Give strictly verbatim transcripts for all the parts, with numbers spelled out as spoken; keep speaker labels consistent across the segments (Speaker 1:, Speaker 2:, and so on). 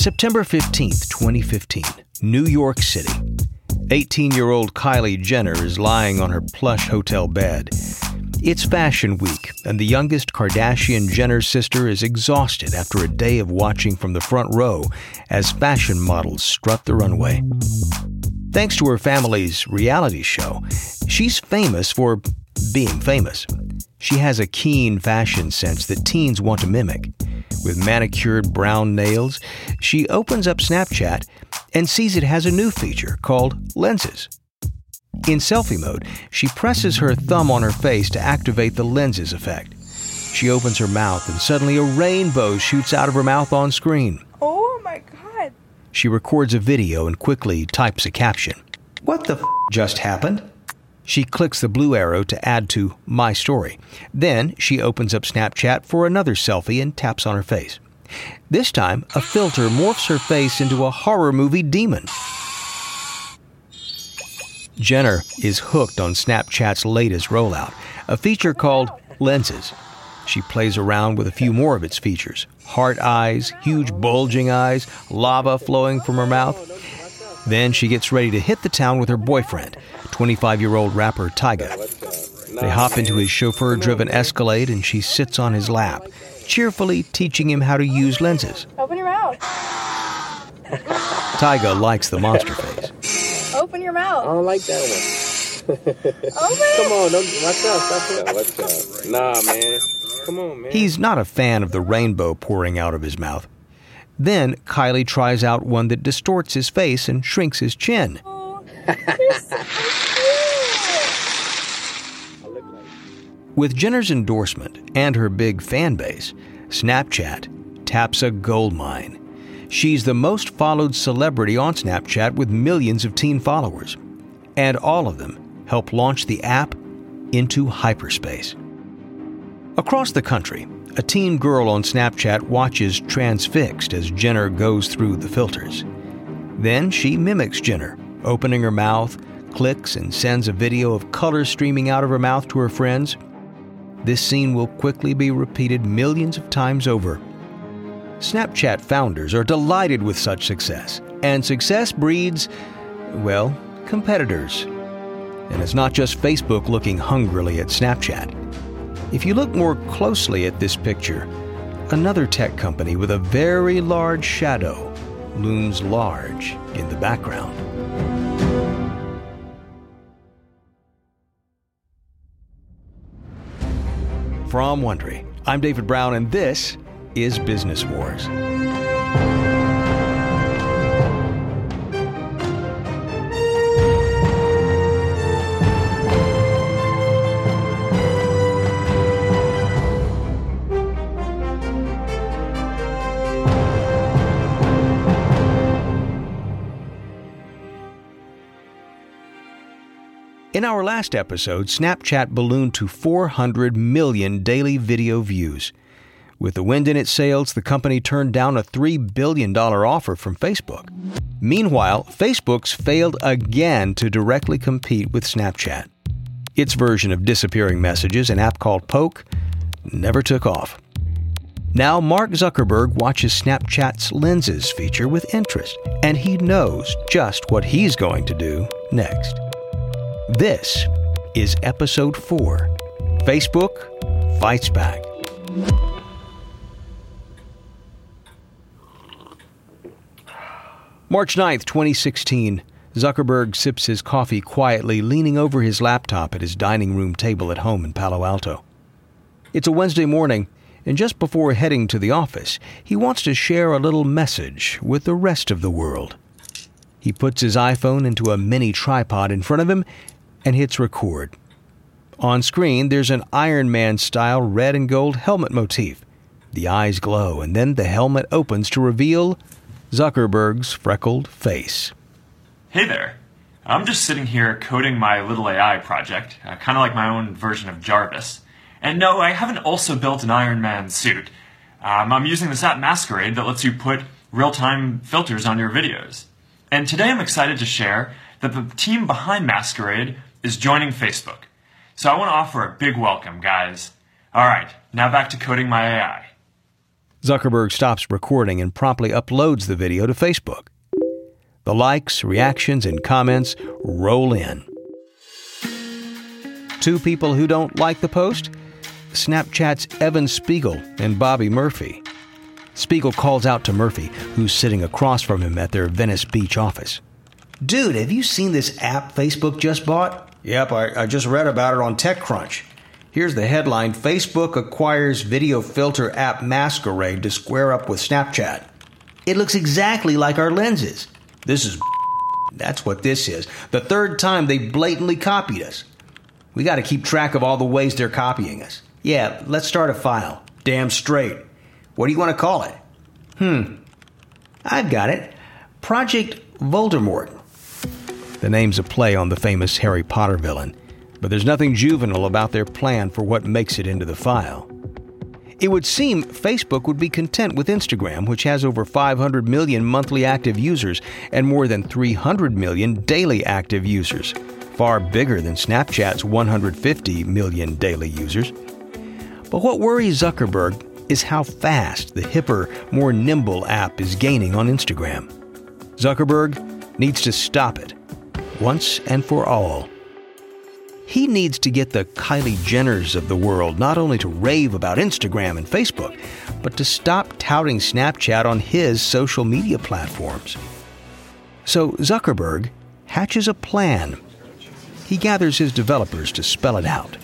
Speaker 1: September fifteenth, twenty fifteen, New York City. eighteen-year-old Kylie Jenner is lying on her plush hotel bed. It's Fashion Week, and the youngest Kardashian-Jenner sister is exhausted after a day of watching from the front row as fashion models strut the runway. Thanks to her family's reality show, she's famous for being famous. She has a keen fashion sense that teens want to mimic. With manicured brown nails, she opens up Snapchat and sees it has a new feature called Lenses. In selfie mode, she presses her thumb on her face to activate the lenses effect. She opens her mouth and suddenly a rainbow shoots out of her mouth on screen.
Speaker 2: Oh my God.
Speaker 1: She records a video and quickly types a caption. "What the f*** just happened?" She clicks the blue arrow to add to My Story. Then she opens up Snapchat for another selfie and taps on her face. This time, a filter morphs her face into a horror movie demon. Jenner is hooked on Snapchat's latest rollout, a feature called Lenses. She plays around with a few more of its features. Heart eyes, huge bulging eyes, lava flowing from her mouth. Then she gets ready to hit the town with her boyfriend, twenty-five-year-old rapper Tyga. They hop into his chauffeur-driven Escalade and she sits on his lap, cheerfully teaching him how to use lenses.
Speaker 2: Open your mouth.
Speaker 1: Tyga likes the monster face.
Speaker 2: Open your mouth.
Speaker 3: I don't like that one.
Speaker 2: Open.
Speaker 3: Come on, don't, watch out, stop it. Watch out. Nah, man. Come on, man.
Speaker 1: He's not a fan of the rainbow pouring out of his mouth. Then Kylie tries out one that distorts his face and shrinks his chin.
Speaker 2: Oh, you're so cute.
Speaker 1: With Jenner's endorsement and her big fan base, Snapchat taps a gold mine. She's the most followed celebrity on Snapchat with millions of teen followers. And all of them help launch the app into hyperspace. Across the country, a teen girl on Snapchat watches transfixed as Jenner goes through the filters. Then she mimics Jenner, opening her mouth, clicks and sends a video of color streaming out of her mouth to her friends. This scene will quickly be repeated millions of times over. Snapchat founders are delighted with such success, and success breeds, well, competitors. And it's not just Facebook looking hungrily at Snapchat. If you look more closely at this picture, another tech company with a very large shadow looms large in the background. From Wondery, I'm David Brown, and this is Business Wars. In our last episode, Snapchat ballooned to four hundred million daily video views. With the wind in its sails, the company turned down a three billion dollars offer from Facebook. Meanwhile, Facebook's failed again to directly compete with Snapchat. Its version of disappearing messages, an app called Poke, never took off. Now Mark Zuckerberg watches Snapchat's Lenses feature with interest, and he knows just what he's going to do next. This is Episode four. Facebook Fights Back. March ninth, twenty sixteen. Zuckerberg sips his coffee quietly, leaning over his laptop at his dining room table at home in Palo Alto. It's a Wednesday morning, and just before heading to the office, he wants to share a little message with the rest of the world. He puts his iPhone into a mini tripod in front of him and hits record. On screen, there's an Iron Man-style red and gold helmet motif. The eyes glow, and then the helmet opens to reveal Zuckerberg's freckled face.
Speaker 4: Hey there. I'm just sitting here coding my little A I project, uh, kind of like my own version of Jarvis. And no, I haven't also built an Iron Man suit. Um, I'm using this app Masquerade that lets you put real-time filters on your videos. And today I'm excited to share that the team behind Masquerade is joining Facebook. So I want to offer a big welcome, guys. All right, now back to coding my A I.
Speaker 1: Zuckerberg stops recording and promptly uploads the video to Facebook. The likes, reactions, and comments roll in. Two people who don't like the post? Snapchat's Evan Spiegel and Bobby Murphy. Spiegel calls out to Murphy, who's sitting across from him at their Venice Beach office. Dude, have you seen this app Facebook just bought? Yep, I, I just read about it on TechCrunch. Here's the headline: Facebook acquires video filter app Masquerade to square up with Snapchat. It looks exactly like our lenses. This is That's what this is. The third time they blatantly copied us. We got to keep track of all the ways they're copying us. Yeah, let's start a file. Damn straight. What do you want to call it? Hmm. I've got it. Project Voldemort. The name's a play on the famous Harry Potter villain, but there's nothing juvenile about their plan for what makes it into the file. It would seem Facebook would be content with Instagram, which has over five hundred million monthly active users and more than three hundred million daily active users, far bigger than Snapchat's one hundred fifty million daily users. But what worries Zuckerberg is how fast the hipper, more nimble app is gaining on Instagram. Zuckerberg needs to stop it, once and for all. He needs to get the Kylie Jenners of the world not only to rave about Instagram and Facebook, but to stop touting Snapchat on his social media platforms. So Zuckerberg hatches a plan. He gathers his developers to spell it out.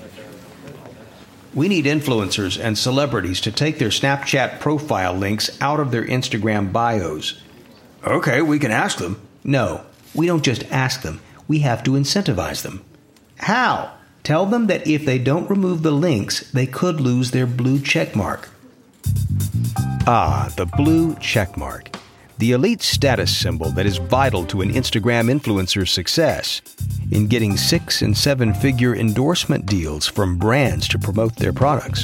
Speaker 1: We need influencers and celebrities to take their Snapchat profile links out of their Instagram bios. Okay, we can ask them. No, we don't just ask them. We have to incentivize them. How? Tell them that if they don't remove the links, they could lose their blue checkmark. Ah, the blue checkmark. The elite status symbol that is vital to an Instagram influencer's success in getting six- and seven-figure endorsement deals from brands to promote their products.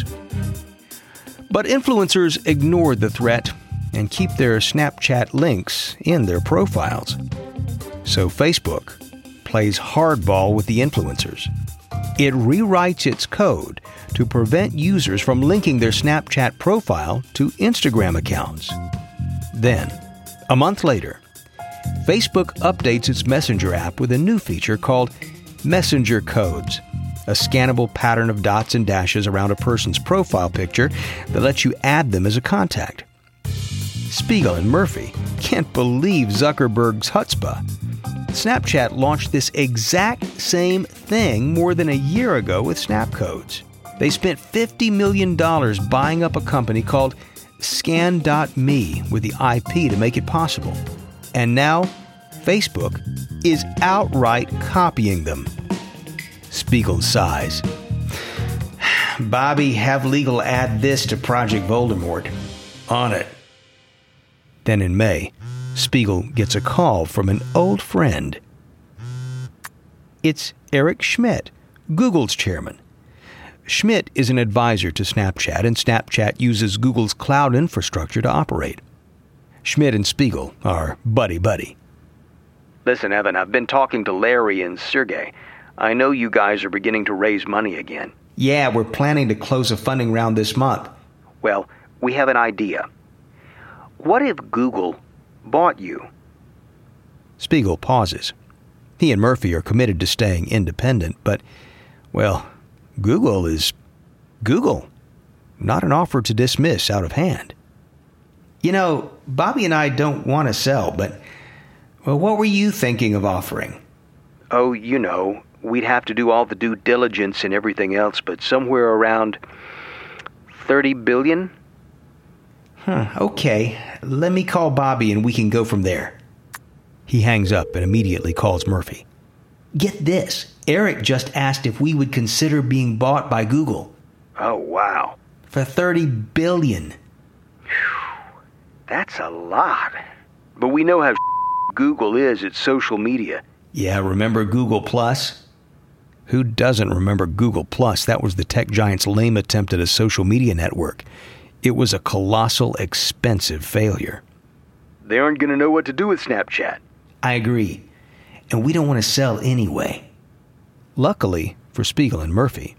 Speaker 1: But influencers ignored the threat and keep their Snapchat links in their profiles. So Facebook plays hardball with the influencers. It rewrites its code to prevent users from linking their Snapchat profile to Instagram accounts. Then, a month later, Facebook updates its Messenger app with a new feature called Messenger Codes, a scannable pattern of dots and dashes around a person's profile picture that lets you add them as a contact. Spiegel and Murphy can't believe Zuckerberg's chutzpah. Snapchat launched this exact same thing more than a year ago with Snapcodes. They spent fifty million dollars buying up a company called Scan dot me with the I P to make it possible. And now, Facebook is outright copying them. Spiegel sighs. Bobby, have legal add this to Project Voldemort. On it. Then in May, Spiegel gets a call from an old friend. It's Eric Schmidt, Google's chairman. Schmidt is an advisor to Snapchat, and Snapchat uses Google's cloud infrastructure to operate. Schmidt and Spiegel are buddy-buddy.
Speaker 5: Listen, Evan, I've been talking to Larry and Sergey. I know you guys are beginning to raise money again.
Speaker 1: Yeah, we're planning to close a funding round this month.
Speaker 5: Well, we have an idea. What if Google bought you?
Speaker 1: Spiegel pauses. He and Murphy are committed to staying independent, but, well, Google is Google. Not an offer to dismiss out of hand. You know, Bobby and I don't want to sell, but, well, what were you thinking of offering?
Speaker 5: Oh, you know, we'd have to do all the due diligence and everything else, but somewhere around thirty billion dollars?
Speaker 1: Huh, okay. Let me call Bobby and we can go from there. He hangs up and immediately calls Murphy. Get this. Eric just asked if we would consider being bought by Google.
Speaker 5: Oh, wow.
Speaker 1: For thirty billion dollars.
Speaker 5: That's a lot. But we know how Google is at social media.
Speaker 1: Yeah, remember Google Plus? Who doesn't remember Google Plus? That was the tech giant's lame attempt at a social media network. It was a colossal, expensive failure.
Speaker 5: They aren't going to know what to do with Snapchat.
Speaker 1: I agree. And we don't want to sell anyway. Luckily for Spiegel and Murphy,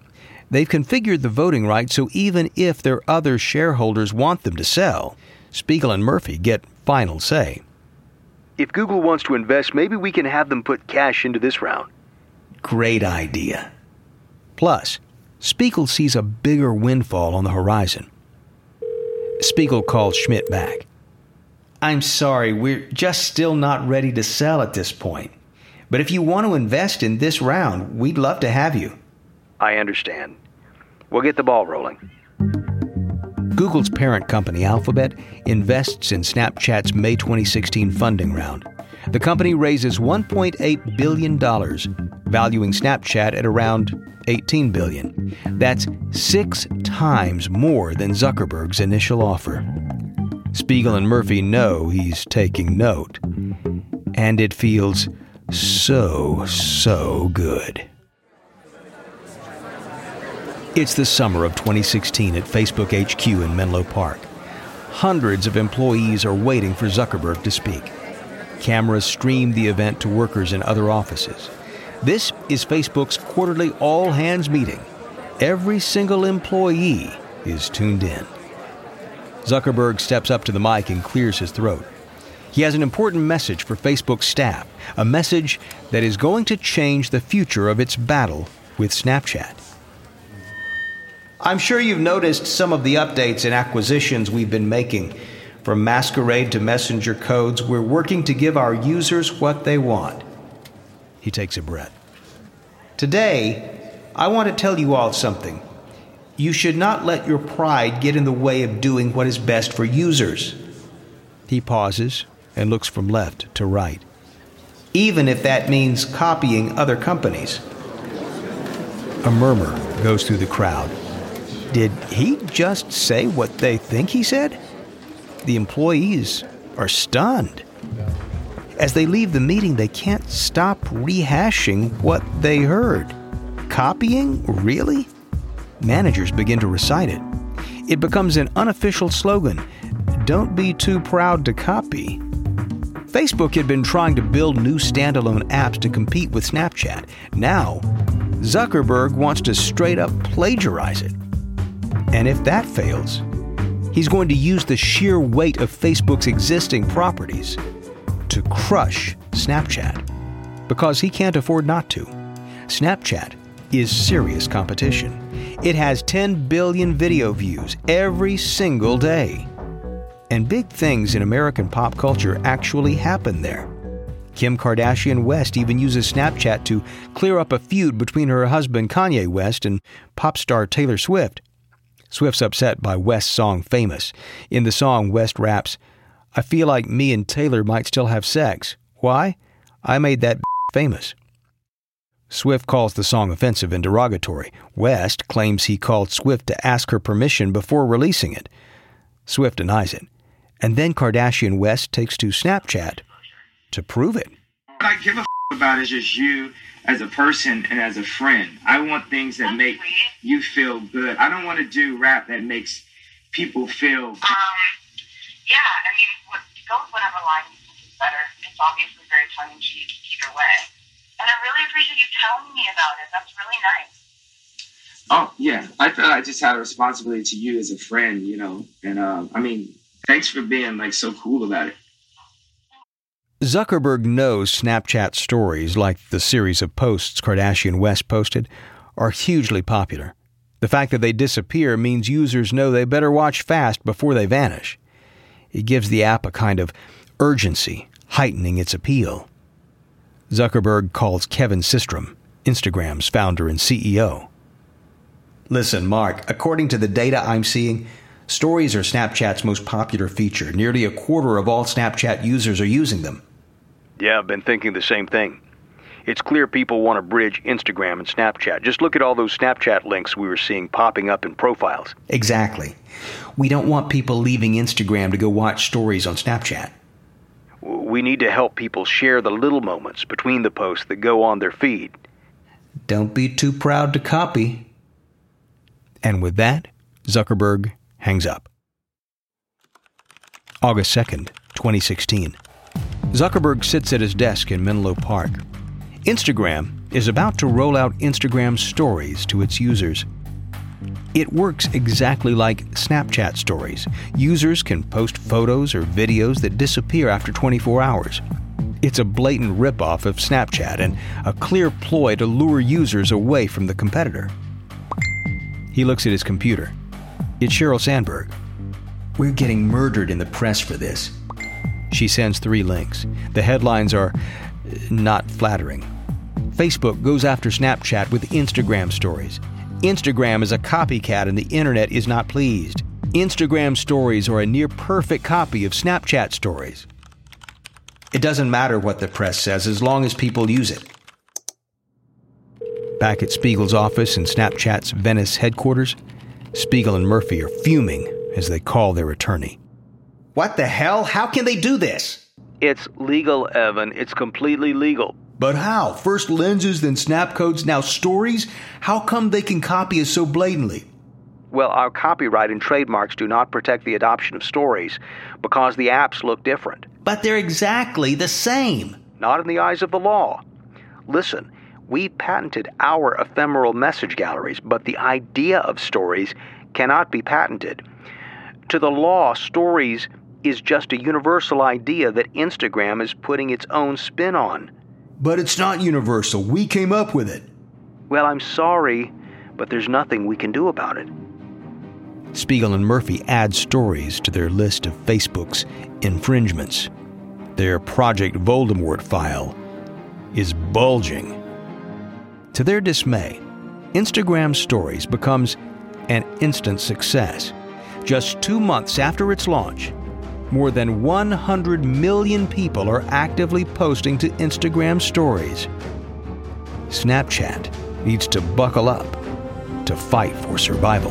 Speaker 1: They've configured the voting rights so even if their other shareholders want them to sell, Spiegel and Murphy get final say.
Speaker 5: If Google wants to invest, maybe we can have them put cash into this round.
Speaker 1: Great idea. Plus, Spiegel sees a bigger windfall on the horizon. Spiegel calls Schmidt back. I'm sorry, we're just still not ready to sell at this point. But if you want to invest in this round, we'd love to have you.
Speaker 5: I understand. We'll get the ball rolling.
Speaker 1: Google's parent company, Alphabet, invests in Snapchat's May twenty sixteen funding round. The company raises one point eight billion dollars, valuing Snapchat at around eighteen billion dollars. That's six times more than Zuckerberg's initial offer. Spiegel and Murphy know he's taking note. And it feels so, so good. It's the summer of twenty sixteen at Facebook H Q in Menlo Park. Hundreds of employees are waiting for Zuckerberg to speak. Cameras stream the event to workers in other offices. This is Facebook's quarterly all-hands meeting. Every single employee is tuned in. Zuckerberg steps up to the mic and clears his throat. He has an important message for Facebook staff, a message that is going to change the future of its battle with Snapchat. I'm sure you've noticed some of the updates and acquisitions we've been making. From Masquerade to Messenger codes, we're working to give our users what they want. He takes a breath. Today, I want to tell you all something. You should not let your pride get in the way of doing what is best for users. He pauses and looks from left to right. Even if that means copying other companies. A murmur goes through the crowd. Did he just say what they think he said? The employees are stunned. As they leave the meeting, they can't stop rehashing what they heard. Copying? Really? Managers begin to recite it. It becomes an unofficial slogan. Don't be too proud to copy. Facebook had been trying to build new standalone apps to compete with Snapchat. Now, Zuckerberg wants to straight up plagiarize it. And if that fails, he's going to use the sheer weight of Facebook's existing properties to crush Snapchat, because he can't afford not to. Snapchat is serious competition. It has ten billion video views every single day. And big things in American pop culture actually happen there. Kim Kardashian West even uses Snapchat to clear up a feud between her husband Kanye West and pop star Taylor Swift. Swift's upset by West's song Famous. In the song, West raps, I feel like me and Taylor might still have sex. Why? I made that famous. Swift calls the song offensive and derogatory. West claims he called Swift to ask her permission before releasing it. Swift denies it. And then Kardashian West takes to Snapchat to prove it.
Speaker 6: What I give a f- about is just you as a person and as a friend. I want things that make you feel good. I don't want to do rap that makes people feel...
Speaker 7: Um, yeah, I mean, what, go with whatever line you think is better. It's obviously very tongue-in-cheek either way. And I really appreciate you telling me about it. That's really nice.
Speaker 6: Oh, yeah. I feel I just had a responsibility to you as a friend, you know. And, uh, I mean, thanks for being, like, so cool about it.
Speaker 1: Zuckerberg knows Snapchat stories, like the series of posts Kardashian West posted, are hugely popular. The fact that they disappear means users know they better watch fast before they vanish. It gives the app a kind of urgency, heightening its appeal. Zuckerberg calls Kevin Systrom, Instagram's founder and C E O. Listen, Mark, according to the data I'm seeing, stories are Snapchat's most popular feature. Nearly a quarter of all Snapchat users are using them.
Speaker 5: Yeah, I've been thinking the same thing. It's clear people want to bridge Instagram and Snapchat. Just look at all those Snapchat links we were seeing popping up in profiles.
Speaker 1: Exactly. We don't want people leaving Instagram to go watch stories on Snapchat.
Speaker 5: We need to help people share the little moments between the posts that go on their feed.
Speaker 1: Don't be too proud to copy. And with that, Zuckerberg hangs up. August second, twenty sixteen. Zuckerberg sits at his desk in Menlo Park. Instagram is about to roll out Instagram Stories to its users. It works exactly like Snapchat stories. Users can post photos or videos that disappear after twenty-four hours. It's a blatant ripoff of Snapchat and a clear ploy to lure users away from the competitor. He looks at his computer. It's Sheryl Sandberg. "We're getting murdered in the press for this." She sends three links. The headlines are not flattering. Facebook goes after Snapchat with Instagram stories. Instagram is a copycat and the internet is not pleased. Instagram stories are a near-perfect copy of Snapchat stories. It doesn't matter what the press says as long as people use it. Back at Spiegel's office in Snapchat's Venice headquarters, Spiegel and Murphy are fuming as they call their attorney. "What the hell? How can they do this?"
Speaker 5: It's legal, Evan. It's completely legal.
Speaker 1: "But how? First lenses, then snap codes, now stories? How come they can copy us so blatantly?"
Speaker 5: Well, our copyright and trademarks do not protect the adoption of stories because the apps look different.
Speaker 1: "But they're exactly the same."
Speaker 5: Not in the eyes of the law. Listen, we patented our ephemeral message galleries, but the idea of stories cannot be patented. To the law, stories is just a universal idea that Instagram is putting its own spin on.
Speaker 1: "But it's not universal. We came up with it."
Speaker 5: Well, I'm sorry, but there's nothing we can do about it.
Speaker 1: Spiegel and Murphy add stories to their list of Facebook's infringements. Their Project Voldemort file is bulging. To their dismay, Instagram Stories becomes an instant success. Just two months after its launch, more than one hundred million people are actively posting to Instagram Stories. Snapchat needs to buckle up to fight for survival.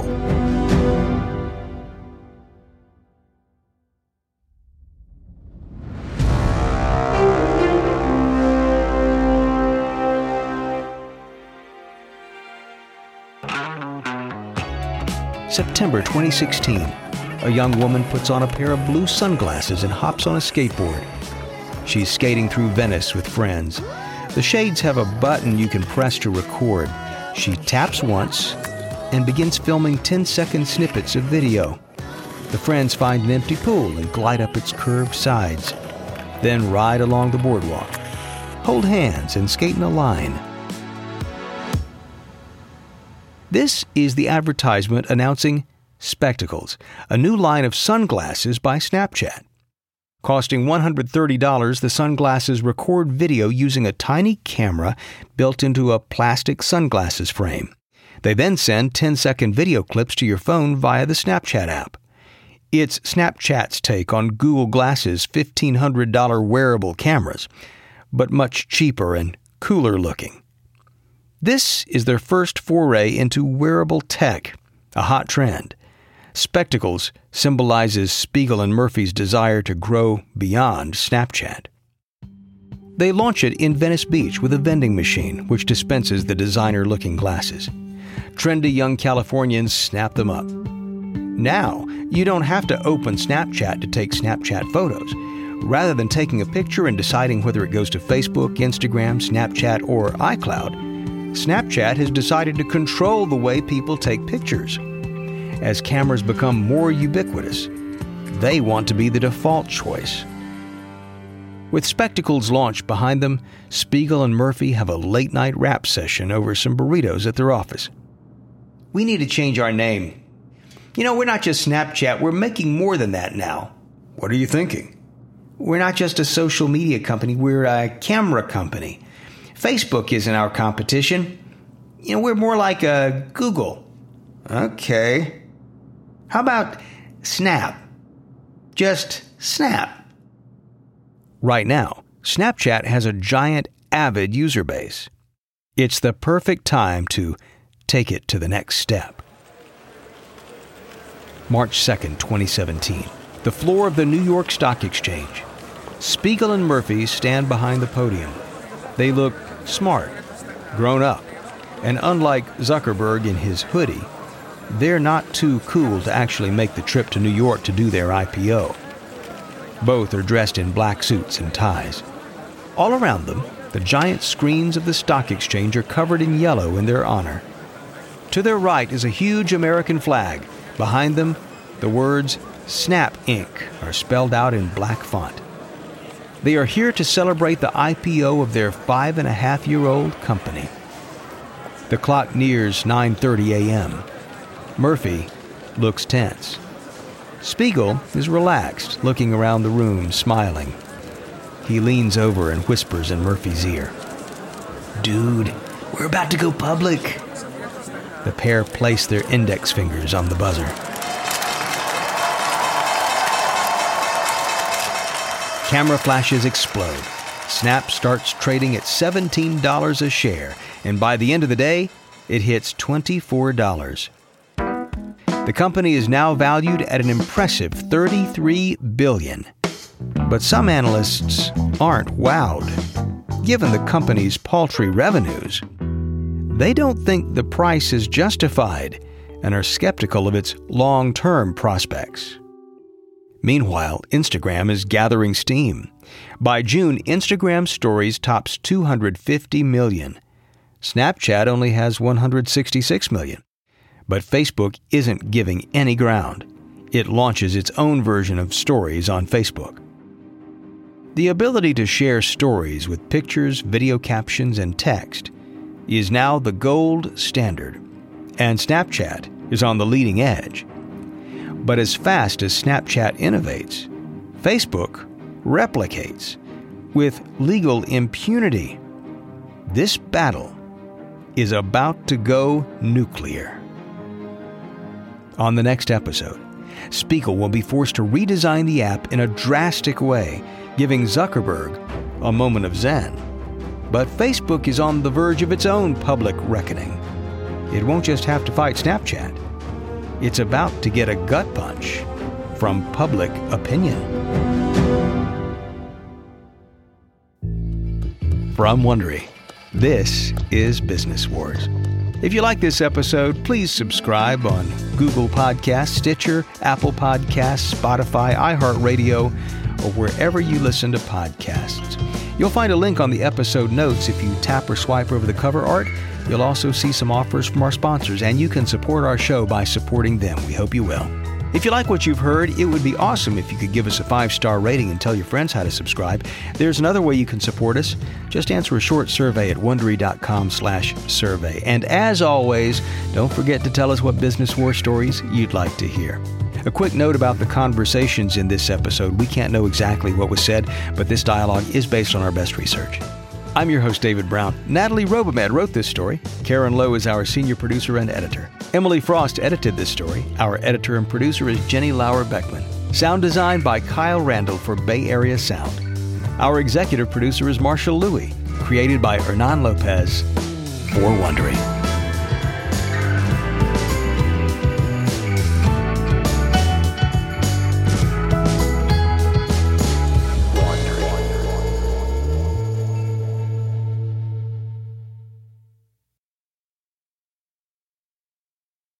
Speaker 1: September twenty sixteen. A young woman puts on a pair of blue sunglasses and hops on a skateboard. She's skating through Venice with friends. The shades have a button you can press to record. She taps once and begins filming ten-second snippets of video. The friends find an empty pool and glide up its curved sides, then ride along the boardwalk, hold hands and skate in a line. This is the advertisement announcing Spectacles, a new line of sunglasses by Snapchat. Costing one hundred thirty dollars, the sunglasses record video using a tiny camera built into a plastic sunglasses frame. They then send ten-second video clips to your phone via the Snapchat app. It's Snapchat's take on Google Glass's fifteen hundred dollars wearable cameras, but much cheaper and cooler looking. This is their first foray into wearable tech, a hot trend. Spectacles symbolizes Spiegel and Murphy's desire to grow beyond Snapchat. They launch it in Venice Beach with a vending machine which dispenses the designer-looking glasses. Trendy young Californians snap them up. Now, you don't have to open Snapchat to take Snapchat photos. Rather than taking a picture and deciding whether it goes to Facebook, Instagram, Snapchat, or iCloud, Snapchat has decided to control the way people take pictures. As cameras become more ubiquitous, they want to be the default choice. With Spectacles launched behind them, Spiegel and Murphy have a late-night rap session over some burritos at their office. "We need to change our name. You know, we're not just Snapchat, we're making more than that now." "What are you thinking?" "We're not just a social media company, we're a camera company. Facebook isn't our competition. You know, we're more like a Google." "Okay. How about Snap? Just Snap." Right now, Snapchat has a giant avid user base. It's the perfect time to take it to the next step. March second, twenty seventeen. The floor of the New York Stock Exchange. Spiegel and Murphy stand behind the podium. They look smart, grown up, and unlike Zuckerberg in his hoodie, they're not too cool to actually make the trip to New York to do their I P O. Both are dressed in black suits and ties. All around them, the giant screens of the stock exchange are covered in yellow in their honor. To their right is a huge American flag. Behind them, the words Snap Incorporated are spelled out in black font. They are here to celebrate the I P O of their five and a half year old company. The clock nears nine thirty a.m. Murphy looks tense. Spiegel is relaxed, looking around the room, smiling. He leans over and whispers in Murphy's ear. "Dude, we're about to go public." The pair place their index fingers on the buzzer. Camera flashes explode. Snap starts trading at seventeen dollars a share, and by the end of the day, it hits twenty-four dollars. The company is now valued at an impressive thirty-three billion dollars. But some analysts aren't wowed. Given the company's paltry revenues, they don't think the price is justified and are skeptical of its long-term prospects. Meanwhile, Instagram is gathering steam. By June, Instagram Stories tops two hundred fifty million. Snapchat only has one hundred sixty-six million. But Facebook isn't giving any ground. It launches its own version of Stories on Facebook. The ability to share stories with pictures, video captions, and text is now the gold standard, and Snapchat is on the leading edge. But as fast as Snapchat innovates, Facebook replicates with legal impunity. This battle is about to go nuclear. On the next episode, Spiegel will be forced to redesign the app in a drastic way, giving Zuckerberg a moment of zen. But Facebook is on the verge of its own public reckoning. It won't just have to fight Snapchat. It's about to get a gut punch from public opinion. From Wondery, this is Business Wars. If you like this episode, please subscribe on Google Podcasts, Stitcher, Apple Podcasts, Spotify, iHeartRadio, or wherever you listen to podcasts. You'll find a link on the episode notes. If you tap or swipe over the cover art, you'll also see some offers from our sponsors, and you can support our show by supporting them. We hope you will. If you like what you've heard, it would be awesome if you could give us a five-star rating and tell your friends how to subscribe. There's another way you can support us. Just answer a short survey at Wondery.com slash survey. And as always, don't forget to tell us what business war stories you'd like to hear. A quick note about the conversations in this episode. We can't know exactly what was said, but this dialogue is based on our best research. I'm your host, David Brown. Natalie Robomed wrote this story. Karen Lowe is our senior producer and editor. Emily Frost edited this story. Our editor and producer is Jenny Lauer Beckman. Sound design by Kyle Randall for Bay Area Sound. Our executive producer is Marshall Louie. Created by Hernan Lopez for Wondery.